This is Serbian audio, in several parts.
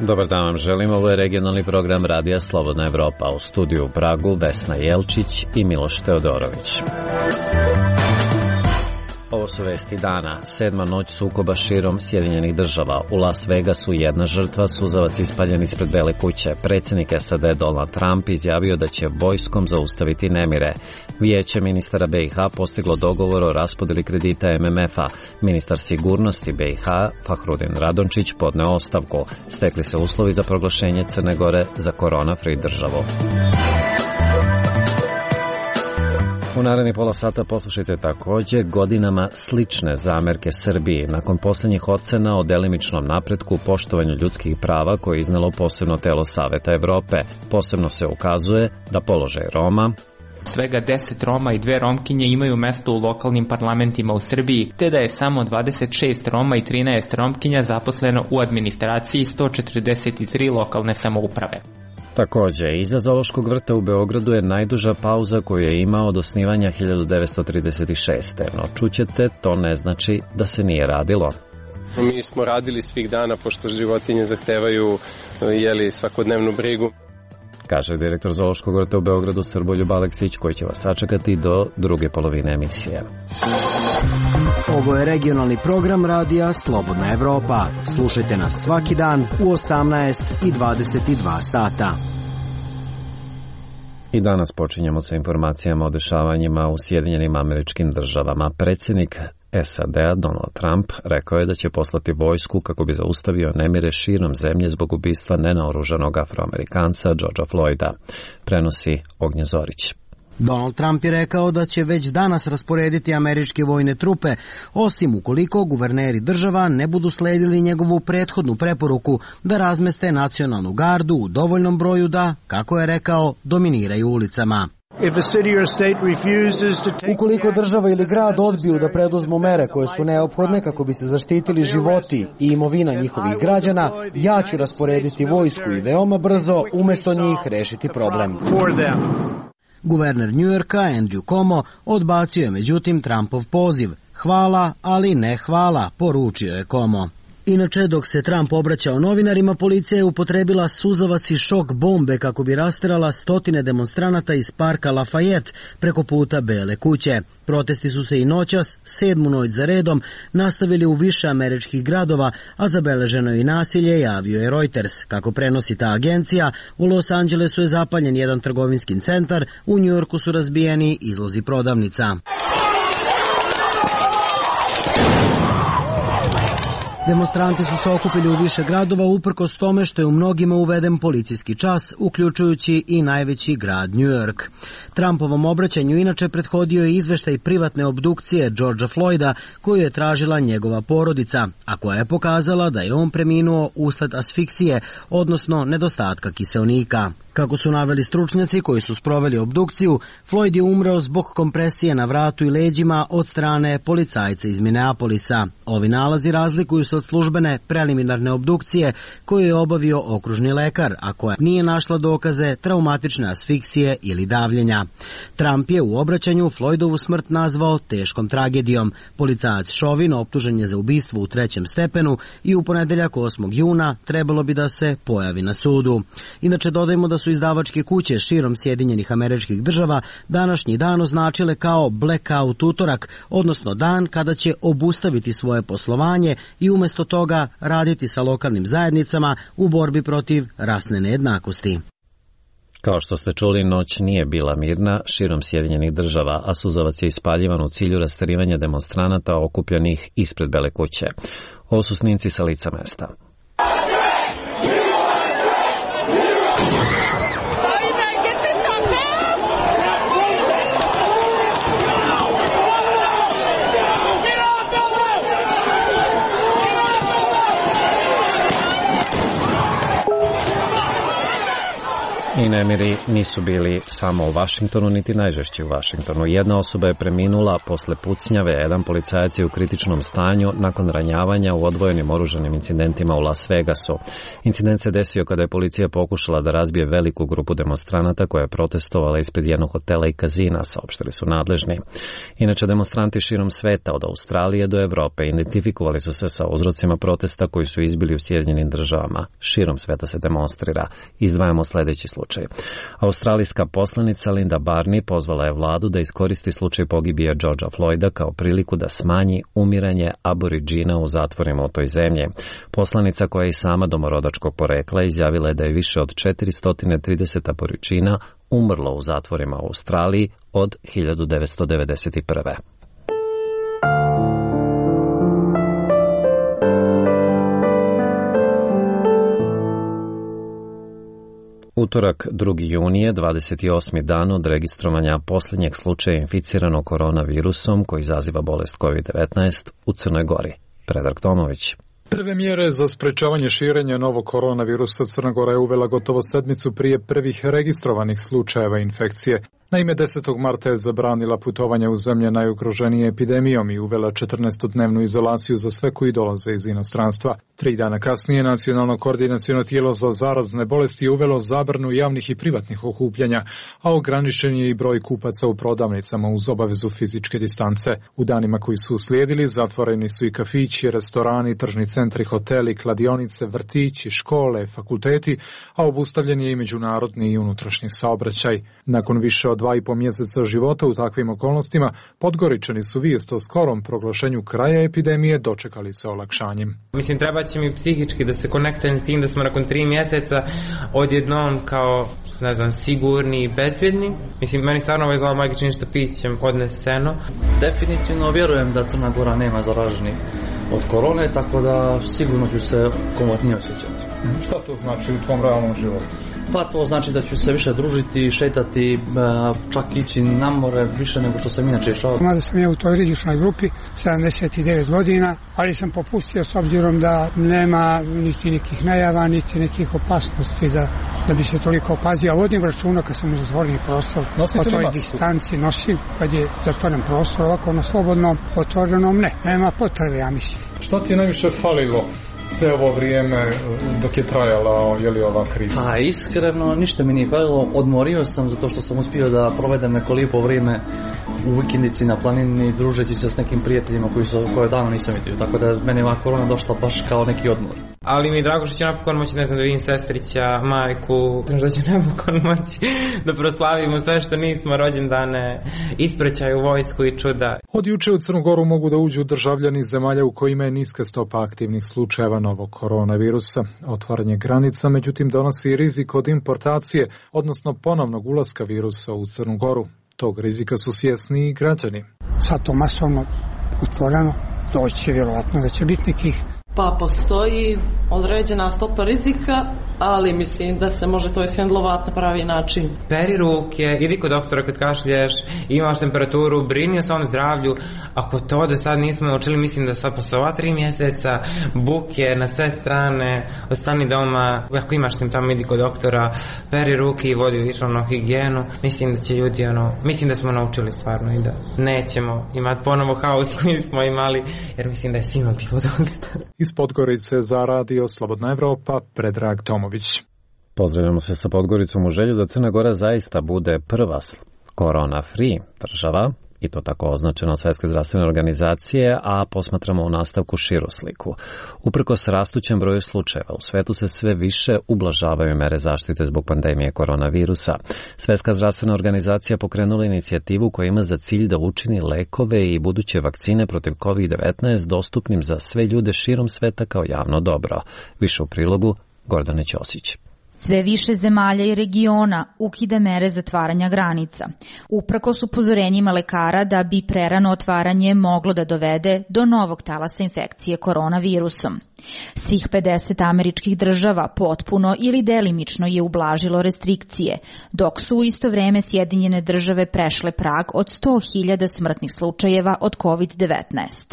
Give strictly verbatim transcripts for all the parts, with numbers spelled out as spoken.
Dobar dan vam želim, ovo je regionalni program Radija Slobodna Evropa. U studiju u Pragu Vesna Jelčić i Miloš Teodorović. Ovo su vesti dana. Sedma noć sukoba širom Sjedinjenih država. U Las Vegasu jedna žrtva, suzavac ispaljen ispred Bele kuće. Predsjednik S A D Donald Trump izjavio da će vojskom zaustaviti nemire. Vijeće ministara B i H postiglo dogovor o raspodjeli kredita M M F-a. Ministar sigurnosti B i H Fahrudin Radončić podneo ostavku. Stekli se uslovi za proglašenje Crne Gore za korona-free državu. U narednih pola sata poslušajte također godinama slične zamerke Srbiji nakon posljednjih ocena o delimičnom napretku u poštovanju ljudskih prava koje je iznelo posebno telo Saveta Evrope. Posebno se ukazuje da položaj Roma, svega deset Roma i dve Romkinje imaju mesto u lokalnim parlamentima u Srbiji, te da je samo dvadeset šest Roma i trinaest Romkinja zaposleno u administraciji sto četrdeset tri lokalne samouprave. Također, iza Zoološkog vrta u Beogradu je najduža pauza koju je imao od osnivanja hiljadu devetsto trideset šeste. No čućete, to ne znači da se nije radilo. Mi smo radili svih dana, pošto životinje zahtevaju jeli, svakodnevnu brigu, kaže direktor Zoološkog vrta u Beogradu Srboljub Aleksić, koji će vas sačekati do druge polovine emisije. Ovo je regionalni program Radija Slobodna Evropa. Slušajte nas svaki dan u osamnaest i dvadeset dva sata. I danas počinjemo sa informacijama o dešavanjima u Sjedinjenim Američkim Državama. Predsjednik S A D-a Donald Trump rekao je da će poslati vojsku kako bi zaustavio nemire širom zemlje zbog ubistva nenaoružanog Afroamerikanca Georgea Floyda. Prenosi Ognjen Zorić. Donald Trump je rekao da će već danas rasporediti američke vojne trupe, osim ukoliko guverneri država ne budu sledili njegovu prethodnu preporuku da razmeste nacionalnu gardu u dovoljnom broju da, kako je rekao, dominiraju ulicama. Ukoliko država ili grad odbiju da preduzmu mere koje su neophodne kako bi se zaštitili životi i imovina njihovih građana, ja ću rasporediti vojsku i veoma brzo umjesto njih rešiti problem. Guverner Njujorka Andrew Cuomo odbacio je međutim Trumpov poziv. Hvala, ali ne hvala, poručio je Cuomo. Inače, dok se Trump obraćao novinarima, policija je upotrebila suzavac i šok bombe kako bi rasterala stotine demonstranata iz parka Lafayette preko puta Bele kuće. Protesti su se i noćas, sedmu noć za redom, nastavili u više američkih gradova, a zabeleženo je i nasilje, javio je Reuters. Kako prenosi ta agencija, u Los Angelesu je zapaljen jedan trgovinski centar, u Njujorku su razbijeni izlozi prodavnica. Demonstranti su se okupili u više gradova uprkos tome što je u mnogima uveden policijski čas, uključujući i najveći grad New York. Trumpovom obraćanju inače prethodio je izveštaj privatne obdukcije Georgea Floyda koju je tražila njegova porodica, a koja je pokazala da je on preminuo usled asfiksije, odnosno nedostatka kiseonika. Kako su naveli stručnjaci koji su sproveli obdukciju, Floyd je umreo zbog kompresije na vratu i leđima od strane policajca iz Minneapolisa. Ovi nalazi razlikuju se od službene preliminarne obdukcije koju je obavio okružni lekar, a koja nije našla dokaze traumatične asfiksije ili davljenja. Trump je u obraćanju Floydovu smrt nazvao teškom tragedijom. Policajac Chauvin optužen je za ubistvo u trećem stepenu i u ponedeljak osmog juna trebalo bi da se pojavi na sudu. Inače, dodajmo da su izdavačke kuće širom Sjedinjenih Američkih Država današnji dan označile kao blackout utorak, odnosno dan kada će obustaviti svoje poslovanje i umjesto toga raditi sa lokalnim zajednicama u borbi protiv rasne nejednakosti. Kao što ste čuli, noć nije bila mirna širom Sjedinjenih Država, a suzavac je ispaljivan u cilju rasterivanja demonstranata okupljenih ispred Bele kuće. Ovo su snimci sa lica mesta. Ovi nemiri nisu bili samo u Vašingtonu, niti najžešći u Vašingtonu. Jedna osoba je preminula posle pucnjave, jedan policajac je u kritičnom stanju nakon ranjavanja u odvojenim oružanim incidentima u Las Vegasu. Incident se desio kada je policija pokušala da razbije veliku grupu demonstranata koja je protestovala ispred jednog hotela i kazina, saopštili su nadležni. Inače, demonstranti širom sveta od Australije do Evrope identifikovali su se sa uzrocima protesta koji su izbili u Sjedinjenim državama. Širom sveta se demonstrira. Izdvajamo sljedeći slučaj. Australijska poslanica Linda Barney pozvala je vladu da iskoristi slučaj pogibije Georgea Floyda kao priliku da smanji umiranje aboriđina u zatvorima u toj zemlji. Poslanica, koja je i sama domorodačkog porekla, izjavila je da je više od četiristo trideset aboriđina umrlo u zatvorima u Australiji od hiljadu devetsto devedeset prve. Utorak, drugi junije, dvadeset osmi dan od registrovanja posljednjeg slučaja inficiranog koronavirusom koji izaziva bolest kovid devetnaest u Crnoj Gori. Predrag Tomović. Prve mjere za sprečavanje širenja novog koronavirusa Crna Gora je uvela gotovo sedmicu prije prvih registrovanih slučajeva infekcije. Naime, desetog marta je zabranila putovanja u zemlje najugroženije epidemijom i uvela četrnaestodnevnu izolaciju za sve koji dolaze iz inostranstva. Tri dana kasnije Nacionalno koordinaciono tijelo za zarazne bolesti je uvelo zabranu javnih i privatnih okupljanja, a ograničen je i broj kupaca u prodavnicama uz obavezu fizičke distance. U danima koji su uslijedili zatvoreni su i kafići, restorani, tržni centri, hoteli, kladionice, vrtići, škole, fakulteti, a obustavljen je i međunarodni i unutrašnji saobraćaj. Nakon više od dva i po mjeseca života u takvim okolnostima, Podgoričani su vijest o skorom proglašenju kraja epidemije dočekali sa olakšanjem. Mislim, treba će mi psihički da se konektujem s tim da smo nakon tri mjeseca odjednom kao, ne znam, sigurni i bezbjedni. Mislim, meni stvarno ovo izgleda magično što pićem odneseno. Definitivno vjerujem da Crna Gora nema zaraženih od korone, tako da sigurno ću se komotnije osjećati. Šta to znači u tvom realnom životu? Pa to znači da ću se više družiti, šetati, čak ići na more više nego što sam inače išao. Mada sam ja u toj rizičnoj grupi, sedamdeset devet godina, ali sam popustio s obzirom da nema niti nekih najava, niti nekih opasnosti da, da bi se toliko pazio. A vodim računa kad sam u zatvoreni prostor, o toj distanci nosim, kad je zatvoren prostor, ovako na slobodnom, otvorenom ne, nema potrebe, ja mislim. Šta ti je najviše falilo sve ovo vrijeme dok je trajala je li ova kriza? Pa iskreno ništa mi nije falilo, odmorio sam zato što sam uspio da provedem neko lijepo vrijeme u vikendici na planini družeći se s nekim prijateljima koji su, koje davno nisam vidio, tako da meni ova korona došla baš kao neki odmor. Ali mi je drago što ću napokon moći, ne znam, da vidim sestrića, majku, da ću napokon moći da proslavimo sve što nismo, rođendane, ispraćaju, vojsku i čuda. Od juče u Crnu Goru mogu da uđu državljani zemalja u kojima je niska stopa aktivnih slučajeva novog koronavirusa. Otvaranje granica, međutim, donosi i rizik od importacije, odnosno ponovnog ulaska virusa u Crnu Goru. Tog rizika su svjesni i građani. Sad to masovno otvoreno, doći će vjerovatno da će biti nekih. Pa postoji određena stopa rizika, ali mislim da se može to ishendlovati na pravi način. Peri ruke, idi kod doktora kad kašlješ, imaš temperaturu, brini o svom zdravlju. Ako to do sad nismo naučili, mislim da sad posle ova tri mjeseca, buke na sve strane, ostani doma, ako imaš simptoma, idi kod doktora, peri ruke i vodi višovnu higijenu. Mislim da će ljudi, ono, mislim da smo naučili stvarno i da nećemo imati ponovo haos koji smo imali, jer mislim da je svima bilo dosta. Iz Podgorice za radio Slobodna Evropa, Predrag Tomović. Pozdravljamo se sa Podgoricom u želju da Crna Gora zaista bude prva korona-free država, i to tako označeno od Svjetske zdravstvene organizacije, a posmatramo u nastavku širu sliku. Uprkos rastućem broju slučajeva, u svetu se sve više ublažavaju mere zaštite zbog pandemije koronavirusa. Svjetska zdravstvena organizacija pokrenula inicijativu koja ima za cilj da učini lekove i buduće vakcine protiv kovid devetnaest dostupnim za sve ljude širom sveta kao javno dobro. Više u prilogu Gordane Ćosić. Sve više zemalja i regiona ukida mere zatvaranja granica. Uprkos upozorenjima lekara da bi prerano otvaranje moglo da dovede do novog talasa infekcije koronavirusom. Svih pedeset američkih država potpuno ili delimično je ublažilo restrikcije, dok su u isto vreme Sjedinjene države prešle prag od sto hiljada smrtnih slučajeva od kovid devetnaest.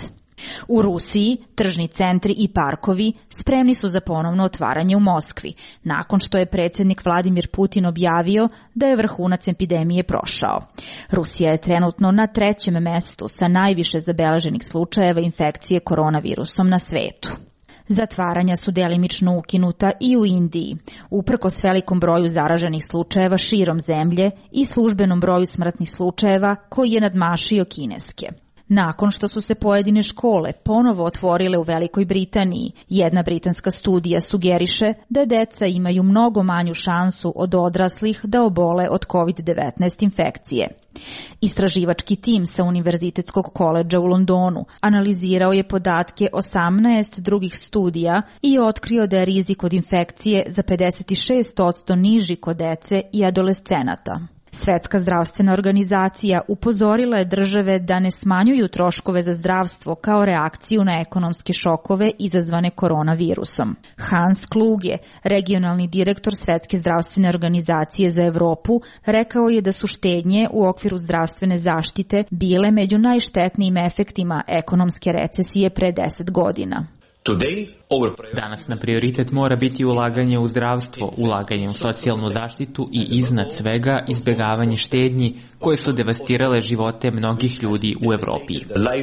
U Rusiji tržni centri i parkovi spremni su za ponovno otvaranje u Moskvi, nakon što je predsjednik Vladimir Putin objavio da je vrhunac epidemije prošao. Rusija je trenutno na trećem mestu sa najviše zabeleženih slučajeva infekcije koronavirusom na svetu. Zatvaranja su delimično ukinuta i u Indiji, uprkos velikom broju zaraženih slučajeva širom zemlje i službenom broju smrtnih slučajeva koji je nadmašio kineske. Nakon što su se pojedine škole ponovo otvorile u Velikoj Britaniji, jedna britanska studija sugeriše da deca imaju mnogo manju šansu od odraslih da obole od kovid devetnaest infekcije. Istraživački tim sa Univerzitetskog koledža u Londonu analizirao je podatke osamnaest drugih studija i otkrio da je rizik od infekcije za pedeset šest posto niži kod dece i adolescenata. Svetska zdravstvena organizacija upozorila je države da ne smanjuju troškove za zdravstvo kao reakciju na ekonomske šokove izazvane koronavirusom. Hans Kluge, regionalni direktor Svetske zdravstvene organizacije za Evropu, rekao je da su štednje u okviru zdravstvene zaštite bile među najštetnijim efektima ekonomske recesije pre deset godina. Danas na prioritet mora biti ulaganje u zdravstvo, ulaganje u socijalnu zaštitu i iznad svega izbjegavanje štednji koje su devastirale živote mnogih ljudi u Evropi.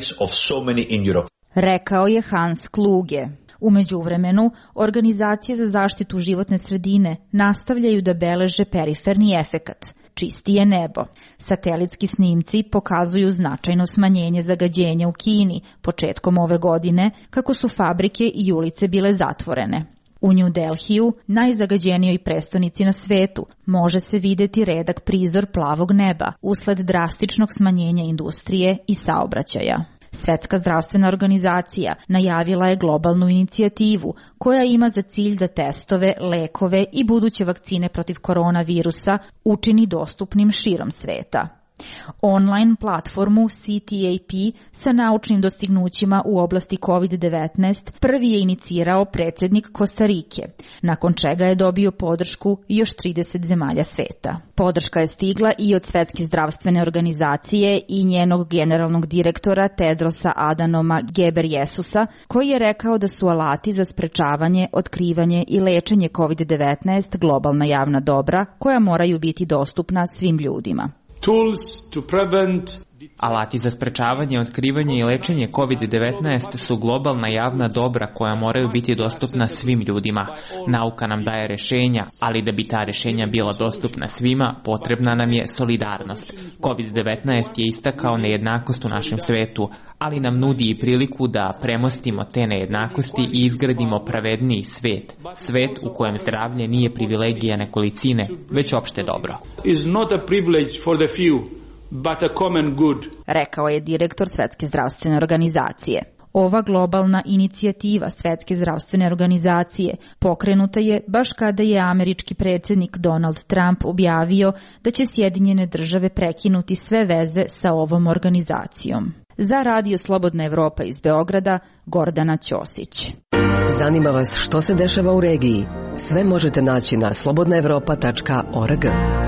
Rekao je Hans Kluge. U međuvremenu, organizacije za zaštitu životne sredine nastavljaju da beleže periferni efekat. Čistije nebo. Satelitski snimci pokazuju značajno smanjenje zagađenja u Kini početkom ove godine, kako su fabrike i ulice bile zatvorene. U New Delhiju, najzagađenijoj prestonici na svetu, može se videti redak prizor plavog neba usled drastičnog smanjenja industrije i saobraćaja. Svetska zdravstvena organizacija najavila je globalnu inicijativu koja ima za cilj da testove, lekove i buduće vakcine protiv koronavirusa učini dostupnim širom sveta. Online platformu C T A P sa naučnim dostignućima u oblasti kovid devetnaest prvi je inicirao predsjednik Kostarike, nakon čega je dobio podršku još trideset zemalja sveta. Podrška je stigla i od Svetske zdravstvene organizacije i njenog generalnog direktora Tedrosa Adhanoma Ghebreyesusa, koji je rekao da su alati za sprečavanje, otkrivanje i lečenje kovid devetnaest globalna javna dobra koja moraju biti dostupna svim ljudima. Tools to prevent Alati za sprečavanje, otkrivanje i lečenje kovid devetnaest su globalna javna dobra koja moraju biti dostupna svim ljudima. Nauka nam daje rešenja, ali da bi ta rešenja bila dostupna svima, potrebna nam je solidarnost. kovid devetnaest je istakao nejednakost u našem svetu, ali nam nudi i priliku da premostimo te nejednakosti i izgradimo pravedniji svet. Svet u kojem zdravlje nije privilegija nekolicine, već opšte dobro. Is not a privilege for the few, but a common good. Rekao je direktor Svetske zdravstvene organizacije. Ova globalna inicijativa Svetske zdravstvene organizacije pokrenuta je baš kada je američki predsjednik Donald Trump objavio da će Sjedinjene države prekinuti sve veze sa ovom organizacijom. Za Radio Slobodna Evropa iz Beograda, Gordana Ćosić. Zanima vas što se dešava u regiji? Sve možete naći na slobodna evropa tačka org.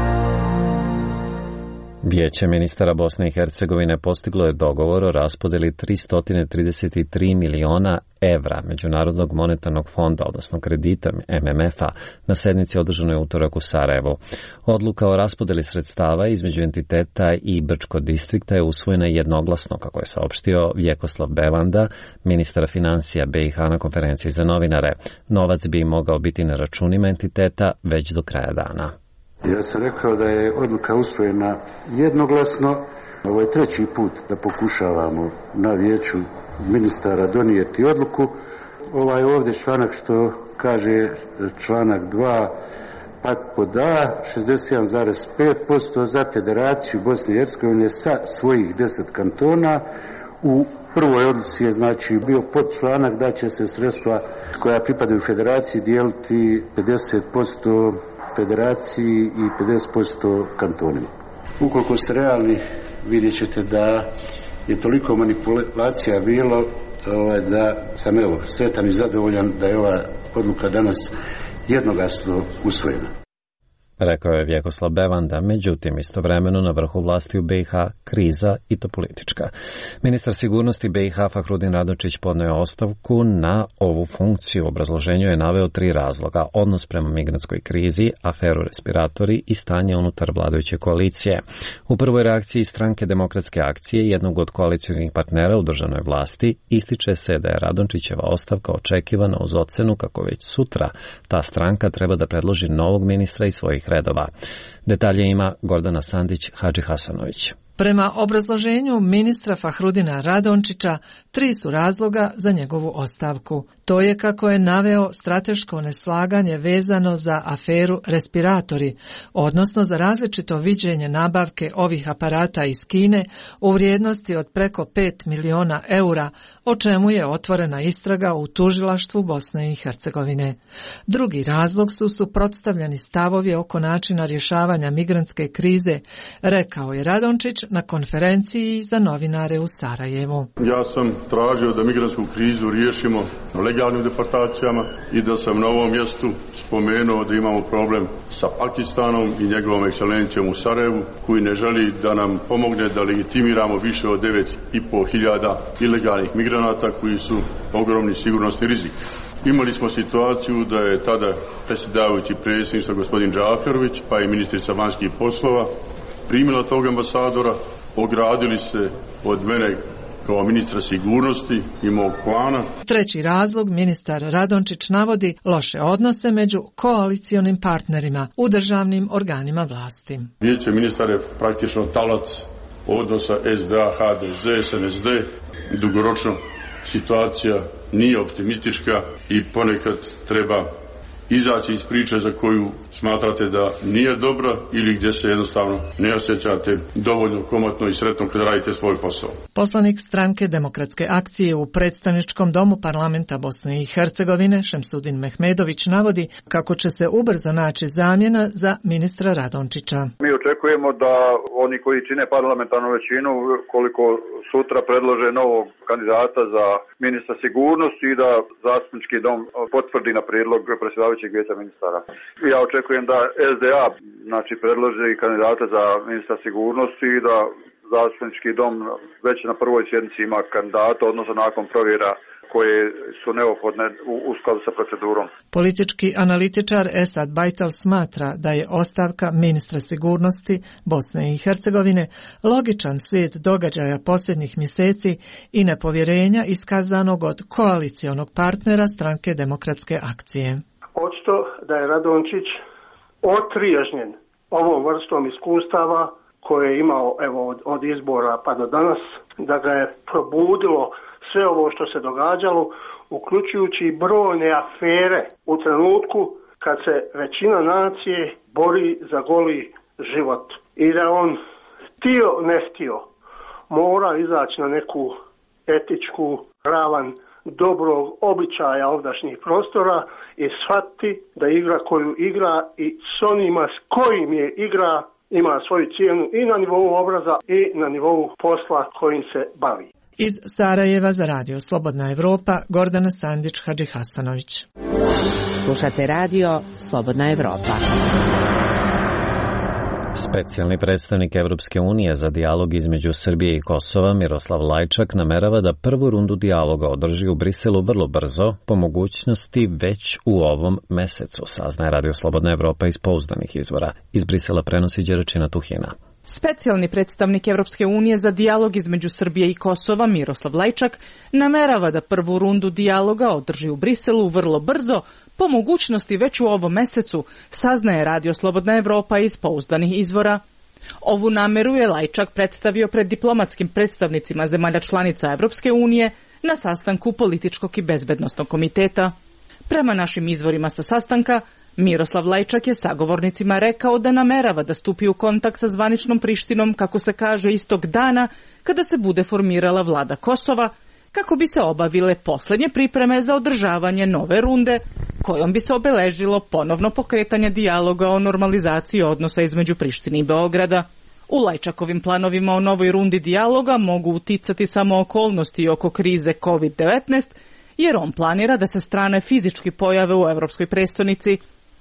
Vijeće ministara Bosne i Hercegovine postiglo je dogovor o raspodeli tristo trideset tri miliona evra Međunarodnog monetarnog fonda, odnosno kredita M M F-a, na sednici održanoj u utorak u Sarajevu. Odluka o raspodeli sredstava između entiteta i Brčko distrikta je usvojena jednoglasno, kako je saopštio Vjekoslav Bevanda, ministar financija B i H na konferenciji za novinare. Novac bi mogao biti na računima entiteta već do kraja dana. Ja sam rekao da je odluka usvojena jednoglasno. Ovo je treći put da pokušavamo na vijeću ministara donijeti odluku. Ovaj ovdje članak što kaže članak dva, pak pod A, šezdeset jedan zarez pet posto za Federaciju Bosne i Hercegovine sa svojih deset kantona. U prvoj odluci je znači bio pod članak da će se sredstva koja pripadaju Federaciji dijeliti pedeset posto Federaciji i pedeset posto kantonima. Ukoliko ste realni, vidjet ćete da je toliko manipulacija bilo ovaj, da sam evo sretan i zadovoljan da je ova odluka danas jednoglasno usvojena. rekao je Vjekoslav Bevanda, međutim istovremeno na vrhu vlasti u B i H kriza i to politička. Ministar sigurnosti B i H Fahrudin Radončić podneo je ostavku na ovu funkciju. U obrazloženju je naveo tri razloga: odnos prema migrantskoj krizi, aferu respiratori i stanje unutar vladajuće koalicije. U prvoj reakciji Stranke demokratske akcije, jednog od koalicijskih partnera u državnoj vlasti, ističe se da je Radončićeva ostavka očekivana uz ocenu kako već sutra ta stranka treba da predloži novog ministra iz svojih redova. Detalje ima Gordana Sandić Hadžihasanović. Prema obrazloženju ministra Fahrudina Radončića, tri su razloga za njegovu ostavku. To je, kako je naveo, strateško neslaganje vezano za aferu respiratori, odnosno za različito viđenje nabavke ovih aparata iz Kine u vrijednosti od preko pet miliona eura, o čemu je otvorena istraga u tužilaštvu Bosne i Hercegovine. Drugi razlog su suprotstavljeni stavovi oko načina rješavanja migrantske krize, rekao je Radončić na konferenciji za novinare u Sarajevu. Ja sam tražio da migrantsku krizu riješimo legalnim deportacijama i da sam na ovom mjestu spomenuo da imamo problem sa Pakistanom i njegovom ekscelencijom u Sarajevu, koji ne želi da nam pomogne da legitimiramo više od devet i po hiljada ilegalnih migranata koji su ogromni sigurnosni rizik. Imali smo situaciju da je tada predsjedavajući predsjedništva gospodin Džaferović, pa i ministrica vanjskih poslova, primila tog ambasadora, ogradili se od mene kao ministra sigurnosti i mog plana. Treći razlog ministar Radončić navodi loše odnose među koalicionim partnerima u državnim organima vlasti. Vijeće ministara je praktično talac odnosa S D A, H D Z, S N S D. Dugoročno situacija nije optimistička i ponekad treba izaći iz priče za koju smatrate da nije dobra ili gdje se jednostavno ne osjećate dovoljno komotno i sretno kada radite svoj posao. Poslanik Stranke demokratske akcije u predstavničkom domu parlamenta Bosne i Hercegovine Šemsudin Mehmedović navodi kako će se ubrzo naći zamjena za ministra Radončića. Mi očekujemo da oni koji čine parlamentarnu većinu, koliko sutra predlože novog kandidata za ministra sigurnosti i da zastupnički dom potvrdi na prijedlog predsjedavajućeg vijeća ministara. Ja očekujem da S D A znači predloži kandidata za ministra sigurnosti i da zastupnički dom već na prvoj sjednici ima kandidata, odnosno nakon provjera koje su neophodne u, u skladu sa procedurom. Politički analitičar Esad Bajtal smatra da je ostavka ministra sigurnosti Bosne i Hercegovine logičan slijed događaja posljednjih mjeseci i nepovjerenja iskazanog od koalicionog partnera Stranke demokratske akcije. Očito da je Radončić otriježnjen ovom vrstom iskustava koje je imao evo, od, od izbora pa do danas, da ga je probudilo sve ovo što se događalo, uključujući brojne afere u trenutku kad se većina nacije bori za goli život. I da on htio ne htio mora izaći na neku etičku ravan dobrog običaja ovdašnjih prostora i shvatiti da igra koju igra i s onima s kojim je igra ima svoju cijenu i na nivou obraza i na nivou posla kojim se bavi. Iz Sarajeva za radio Slobodna Evropa, Gordana Sandić Hadžihasanović. Slušate radio Slobodna Evropa. Specijalni predstavnik Evropske unije za dijalog između Srbije i Kosova, Miroslav Lajčak, namerava da prvu rundu dijaloga održi u Briselu vrlo brzo, po mogućnosti već u ovom mesecu, saznaje radio Slobodna Evropa iz pouzdanih izvora. Iz Brisela prenosi Đeračina Tuhina. Specijalni predstavnik Evropske unije za dijalog između Srbije i Kosova, Miroslav Lajčak, namerava da prvu rundu dijaloga održi u Briselu vrlo brzo, po mogućnosti već u ovom mesecu, saznaje radio Slobodna Evropa iz pouzdanih izvora. Ovu nameru je Lajčak predstavio pred diplomatskim predstavnicima zemalja članica Evropske unije na sastanku Političkog i bezbednostnog komiteta. Prema našim izvorima sa sastanka, Miroslav Lajčak je sagovornicima rekao da namerava da stupi u kontakt sa zvaničnom Prištinom, kako se kaže, istog dana kada se bude formirala vlada Kosova, kako bi se obavile posljednje pripreme za održavanje nove runde, kojom bi se obeležilo ponovno pokretanje dijaloga o normalizaciji odnosa između Prištine i Beograda. U Lajčakovim planovima o novoj rundi dijaloga mogu uticati samo okolnosti oko krize kovid devetnaest, jer on planira da se strane fizički pojave u Evropskoj prestonici.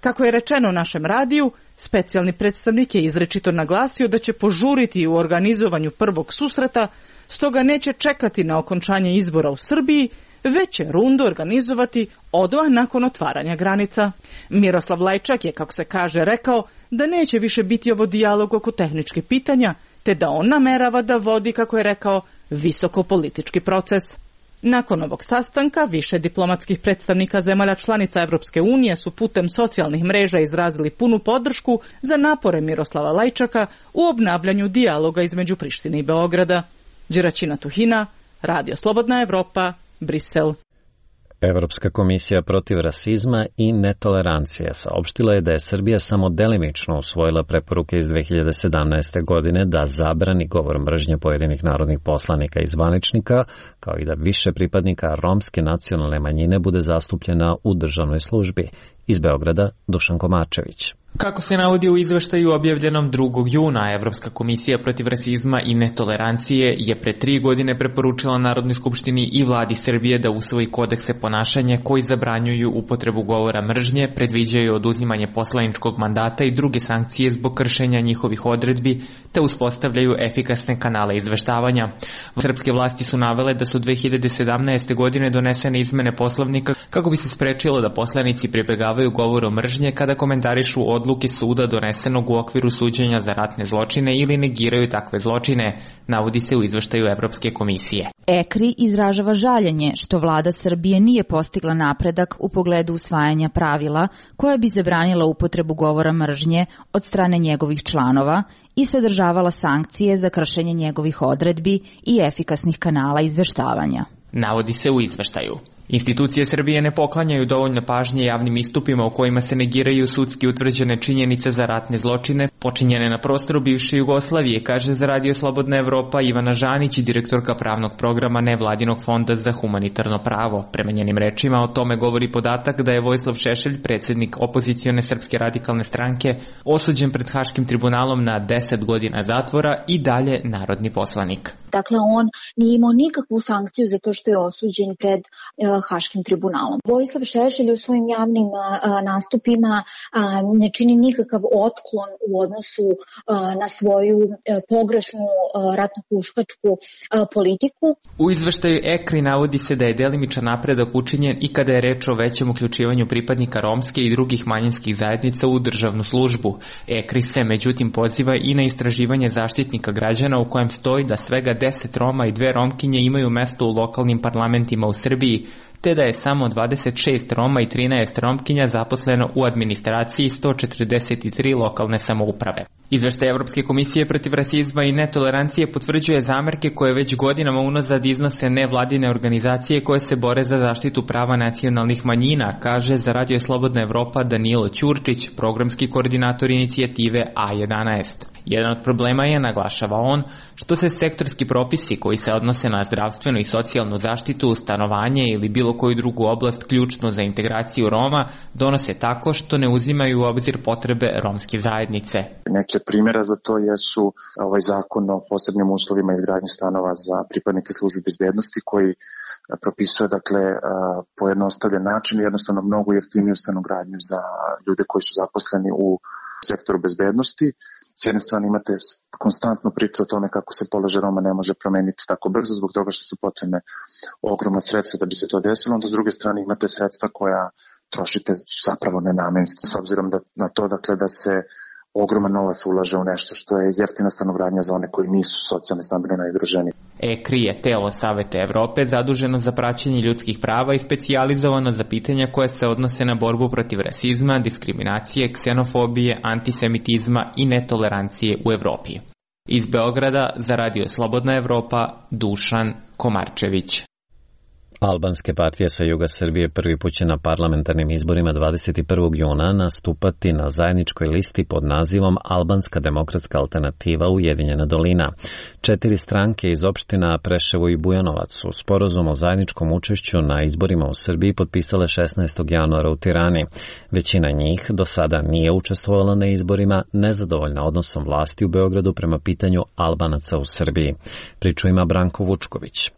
Kako je rečeno našem radiju, specijalni predstavnik je izrečito naglasio da će požuriti u organizovanju prvog susreta, stoga neće čekati na okončanje izbora u Srbiji, već će rundu organizovati odmah nakon otvaranja granica. Miroslav Lajčak je, kako se kaže, rekao da neće više biti ovo dijalog oko tehničkih pitanja, te da on namerava da vodi, kako je rekao, visoko politički proces. Nakon ovog sastanka, više diplomatskih predstavnika zemalja članica Evropske unije su putem socijalnih mreža izrazili punu podršku za napore Miroslava Lajčaka u obnavljanju dijaloga između Prištine i Beograda. Đeraćina Tuhina, Radio Slobodna Evropa, Brisel. Evropska komisija protiv rasizma i netolerancije saopštila je da je Srbija samo delimično usvojila preporuke iz dve hiljade sedamnaeste. godine da zabrani govor mržnje pojedinih narodnih poslanika i zvaničnika, kao i da više pripadnika romske nacionalne manjine bude zastupljena u državnoj službi. Iz Beograda, Dušan Komarčević. Kako se navodi u izveštaju objavljenom drugog juna, Evropska komisija protiv rasizma i netolerancije je pre tri godine preporučila Narodnoj skupštini i vladi Srbije da usvoji kodekse ponašanja koji zabranjuju upotrebu govora mržnje, predviđaju oduzimanje poslaničkog mandata i druge sankcije zbog kršenja njihovih odredbi, te uspostavljaju efikasne kanale izveštavanja. Srpske vlasti su navele da su dve hiljade sedamnaeste. godine donesene izmene Poslovnika kako bi se sprečilo da poslanici pribegavaju govoru mržnje kada komentarišu odluke suda donesenog u okviru suđenja za ratne zločine ili negiraju takve zločine, navodi se u izveštaju Evropske komisije. E K R I izražava žaljenje što vlada Srbije nije postigla napredak u pogledu usvajanja pravila koja bi zabranila upotrebu govora mržnje od strane njegovih članova i sadržavala sankcije za kršenje njegovih odredbi i efikasnih kanala izveštavanja, navodi se u izveštaju. Institucije Srbije ne poklanjaju dovoljno pažnje javnim istupima u kojima se negiraju sudski utvrđene činjenice za ratne zločine počinjene na prostoru bivše Jugoslavije, kaže za Radio Slobodna Evropa Ivana Žanić, direktorka pravnog programa Nevladinog fonda za humanitarno pravo. Prema njenim rečima o tome govori podatak da je Vojislav Šešelj, predsjednik opozicione Srpske radikalne stranke, osuđen pred Haškim tribunalom na deset godina zatvora i dalje narodni poslanik. Dakle, on nije imao nikakvu sankciju za to što je osuđen pred uh, Haškim tribunalom. Vojislav Šešelj u svojim javnim uh, nastupima uh, ne čini nikakav otklon u odnosu uh, na svoju uh, pogrešnu uh, ratno-huškačku uh, politiku. U izveštaju E K R I navodi se da je delimičan napredak učinjen i kada je reč o većem uključivanju pripadnika romske i drugih manjinskih zajednica u državnu službu. E K R I se međutim poziva i na istraživanje Zaštitnika građana u kojem stoji da svega deset Roma i dve Romkinje imaju mesto u lokalnim parlamentima u Srbiji, te da je samo dvadeset šest Roma i trinaest Romkinja zaposleno u administraciji sto četrdeset tri lokalne samouprave. Izveštaj Evropske komisije protiv rasizma i netolerancije potvrđuje zamerke koje već godinama unazad iznose nevladine organizacije koje se bore za zaštitu prava nacionalnih manjina, kaže za Radio Slobodna Evropa Danilo Ćurčić, programski koordinator inicijative A jedanaest. Jedan od problema je, naglašava on, što se sektorski propisi koji se odnose na zdravstvenu i socijalnu zaštitu, stanovanje ili bilo koju drugu oblast ključnu za integraciju Roma donose tako što ne uzimaju u obzir potrebe romske zajednice. Neke primjera za to jesu ovaj zakon o posebnim uslovima izgradnje stanova za pripadnike službe bezbednosti koji propisuje dakle pojednostavljen način i jednostavno mnogo jeftiniju stanogradnju za ljude koji su zaposleni u sektoru bezbednosti. S jedne strane imate konstantnu priču o tome kako se položaj Roma ne može promeniti tako brzo zbog toga što su potrebne ogromna sredstva da bi se to desilo, onda s druge strane imate sredstva koja trošite zapravo nenamenski, s obzirom da, na to dakle, da se ogroman novac ulaže u nešto što je jeftina stanogradnja za one koji nisu socijalno stambeno najugroženiji. E K R I je telo Saveta Evrope zaduženo za praćenje ljudskih prava i specijalizovano za pitanja koje se odnose na borbu protiv rasizma, diskriminacije, ksenofobije, antisemitizma i netolerancije u Evropi. Iz Beograda za Radio Slobodna Evropa, Dušan Komarčević. Albanske partije sa juga Srbije prvi put će na parlamentarnim izborima dvadeset prvog juna nastupati na zajedničkoj listi pod nazivom Albanska demokratska alternativa Ujedinjena dolina. Četiri stranke iz opština Preševo i Bujanovac su sporazum o zajedničkom učešću na izborima u Srbiji potpisale šesnaestog januara u Tirani. Većina njih do sada nije učestvovala na izborima, nezadovoljna odnosom vlasti u Beogradu prema pitanju Albanaca u Srbiji. Priču ima Branko Vučković.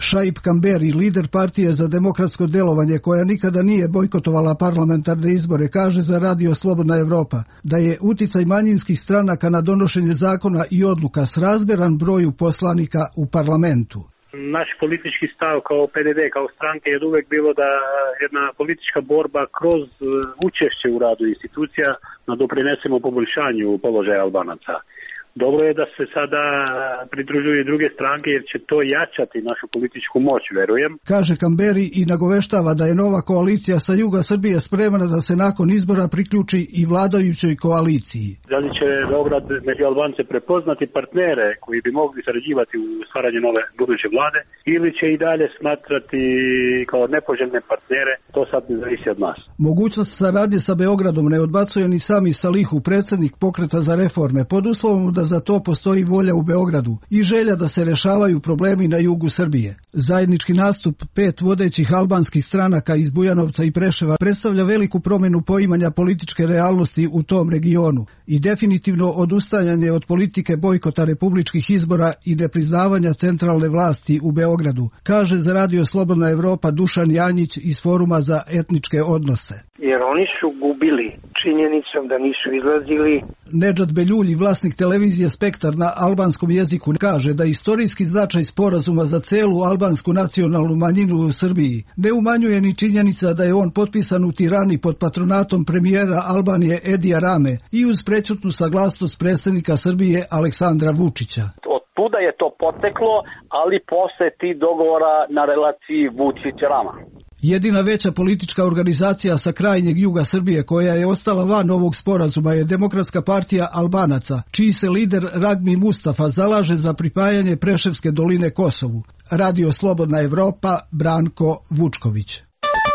Šaip Kamberi, lider partije za demokratsko delovanje koja nikada nije bojkotovala parlamentarne izbore, kaže za Radio Slobodna Evropa da je uticaj manjinskih stranaka na donošenje zakona i odluka srazmeran broju poslanika u parlamentu. Naš politički stav kao P D D, kao stranke je uvek bilo da jedna politička borba kroz učešće u radu institucija da doprinesemo poboljšanju položaja Albanaca. Dobro je da se sada pridružuju i druge stranke jer će to jačati našu političku moć, verujem. Kaže Kamberi i nagoveštava da je nova koalicija sa juga Srbije spremna da se nakon izbora priključi i vladajućoj koaliciji. Da li će Beograd među Albance prepoznati partnere koji bi mogli sarađivati u stvaranju nove buduće vlade ili će i dalje smatrati kao nepoželjne partnere, to sad ne zavisi od nas. Mogućnost saradnje sa Beogradom ne odbacuje ni Sami Salihu, predsjednik Pokreta za reforme, pod uslovom da za to postoji volja u Beogradu i želja da se rešavaju problemi na jugu Srbije. Zajednički nastup pet vodećih albanskih stranaka iz Bujanovca i Preševa predstavlja veliku promjenu poimanja političke realnosti u tom regionu i definitivno odustajanje od politike bojkota republičkih izbora i nepriznavanja centralne vlasti u Beogradu, kaže za Radio Slobodna Evropa Dušan Janjić iz Foruma za etničke odnose. Jer oni su gubili činjenicom da nisu izlazili. Nedžad Beljulji, vlasnik televizije Spektar na albanskom jeziku, kaže da istorijski značaj sporazuma za celu albansku nacionalnu manjinu u Srbiji ne umanjuje ni činjenica da je on potpisan u Tirani pod patronatom premijera Albanije Edija Rame i uz prećutnu saglasnost predsjednika Srbije Aleksandra Vučića. Od tuda je to poteklo, ali posle tih dogovora na relaciji Vučić-Rama. Jedina veća politička organizacija sa krajnjeg juga Srbije koja je ostala van ovog sporazuma je Demokratska partija Albanaca, čiji se lider Ragmi Mustafa zalaže za pripajanje Preševske doline Kosovu. Radio Slobodna Evropa, Branko Vučković.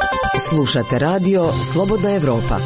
Slušate Radio Slobodna Evropa.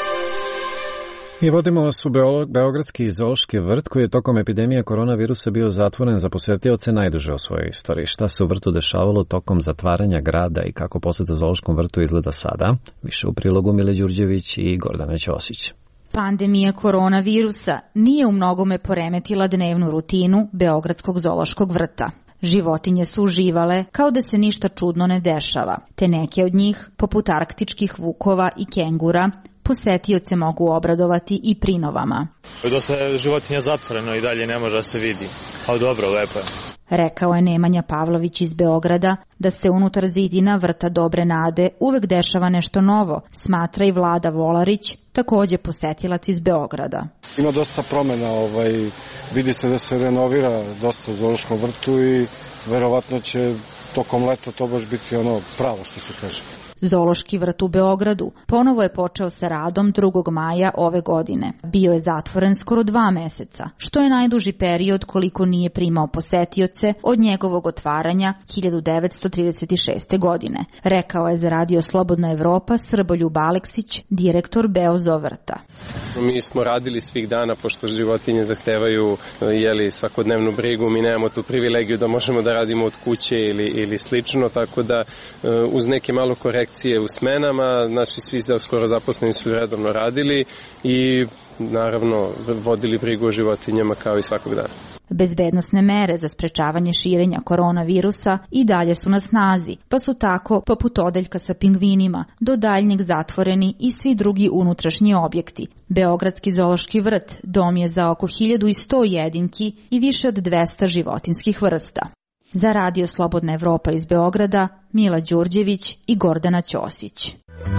I vodimo vas u Beogradski zoološki vrt koji je tokom epidemije koronavirusa bio zatvoren za posetioce najduže u svojoj istoriji. Šta se u vrtu dešavalo tokom zatvaranja grada i kako poseta zoološkom vrtu izgleda sada? Više u prilogu Mile Đurđević i Gordana Ćosić. Pandemija koronavirusa nije u mnogome poremetila dnevnu rutinu Beogradskog zoološkog vrta. Životinje su uživale kao da se ništa čudno ne dešava, te neke od njih, poput arktičkih vukova i kengura, posetioce mogu obradovati i prinovama. Dosta je životinja zatvoreno i dalje ne može da se vidi, ali dobro, lepo je. Rekao je Nemanja Pavlović iz Beograda da se unutar zidina vrta Dobre Nade uvek dešava nešto novo, smatra i Vlada Volarić, takođe posetilac iz Beograda. Ima dosta promjena, ovaj, vidi se da se renovira dosta u zoološkom vrtu i verovatno će tokom leta to baš biti ono pravo što se kaže. Zoološki vrt u Beogradu ponovo je počeo sa radom drugog maja ove godine. Bio je zatvoren skoro dva meseca, što je najduži period koliko nije primao posetioce od njegovog otvaranja hiljadu devetsto trideset šeste. godine, rekao je za Radio Slobodna Evropa Srboljub Aleksić, direktor Beozo vrta. Mi smo radili svih dana, pošto životinje zahtevaju jeli, svakodnevnu brigu, mi nemamo tu privilegiju da možemo da radimo od kuće ili, ili slično, tako da uz neke malo korekcije u smenama, naši svi skoro zaposleni su redovno radili i naravno vodili brigu o životinjama kao i svakog dana. Bezbednosne mere za sprečavanje širenja koronavirusa i dalje su na snazi, pa su tako, poput odeljka sa pingvinima, do daljnjeg zatvoreni i svi drugi unutrašnji objekti. Beogradski zoološki vrt dom je za oko hiljadu sto jedinki i više od dvesta životinskih vrsta. Za Radio Slobodna Evropa iz Beograda, Mila Đurđević i Gordana Ćosić.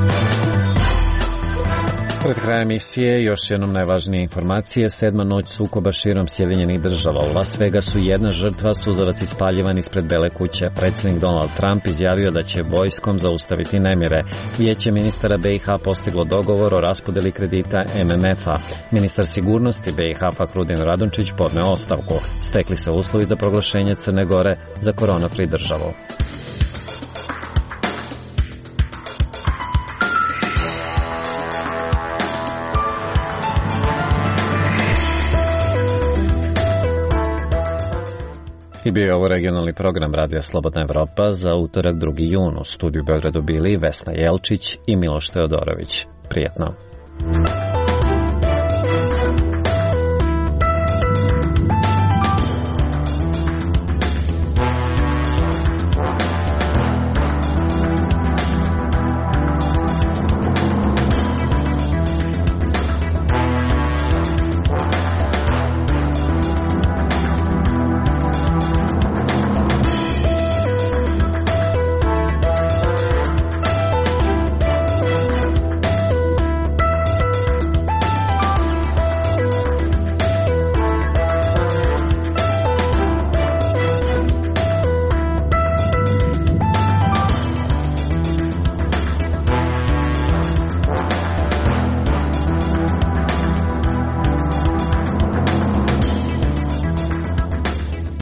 Pred krajem emisije još jednom najvažnije informacije. Sedma noć sukoba širom Sjedinjenih država. U Las Vegasu jedna žrtva, suzavac ispaljivan ispred Bele kuće. Predsjednik Donald Trump izjavio da će vojskom zaustaviti nemire. Vijeće ministara B i H postiglo dogovor o raspodeli kredita M M F-a. Ministar sigurnosti B i H Fahrudin Radončić podneo ostavku. Stekli se uslovi za proglašenje Crne Gore za korona-free državu. I bio je ovo regionalni program Radija Slobodna Evropa za utorak drugi jun. U studiju Beogradu bili Vesna Jelčić i Miloš Teodorović. Prijetno.